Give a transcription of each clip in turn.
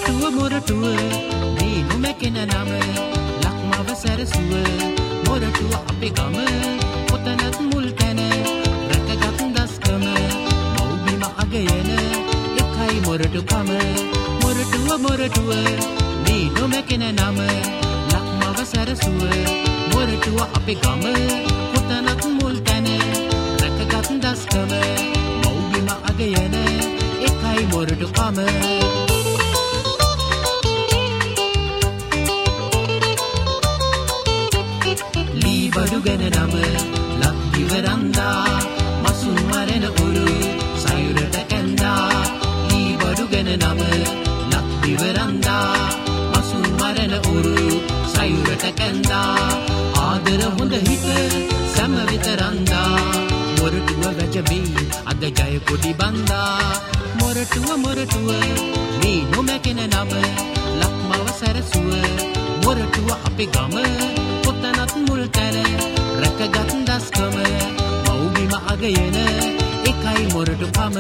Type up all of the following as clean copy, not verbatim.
මොරටුව මේ නොමැකෙන නම ලක්මව සැරසුව මොරටුව අපේ ගම පොතනත් මුල් තැන රැකගත් දස්කම මෞබිම අගයන එකයි මොරටුකම මොරටුව මේ නොමැකෙන නම ලක්මව සැරසුව මොරටුව අපේ ගම පොතනත් මුල් තැන රැකගත් දස්කම මෞබිම අගයන එකයි මොරටුකම බඩුගෙන නම ලක්දිවරන්දා මසුන් මරණ උරු සයුරට කැන්දා ලී බඩුගෙන නම ලක්දිවරන්දා මසුන් මරණ උරු සයුරට කැන්දා ආදර හොඳ හිත සැම විතරන්දා මොරටුව වැජබී අද ජය කොඩි බන්දා මොරටුව මේ නොමැකෙන නම ලක්මව සැරසුව මොරටුව අපේ ගම පොතනත් මුල් තැන රැකගත් දස්කම මෞබිම අගයන එකයි මොරටුකම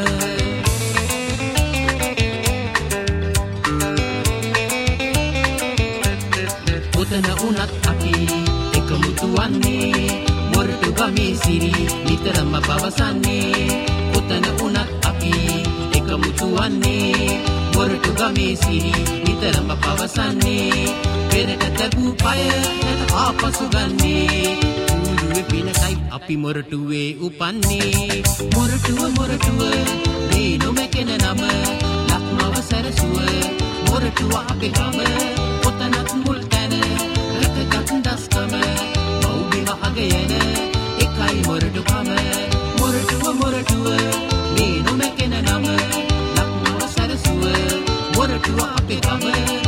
පොතන උනත් අපි එකමුතු වන්නේ මොරටු ගමේ සිරි නිතරම පවසන්නේ පොතන උනත් අපි එකමුතු වන්නේ මොරටු ගමේ සිරි නිතරම පවසන්නේ පෙරට තැබූ පය නැත ආපසු ගන්නේ ඌරුවේ පිනකයි අපි මොරටුවේ උපන්නේ මොරටුව මේ නොමැකෙන නම ලක්මව සැරසුව මොරටුව අපේ ගම පොතනත් මුල් තැන රැකගත් දස්කම මෞබිම අගයන එකයි මොරටුකම මොරටුව මේ නොමැකෙන නම ලක්මව සැරසුව මොරටුව අපේ ගම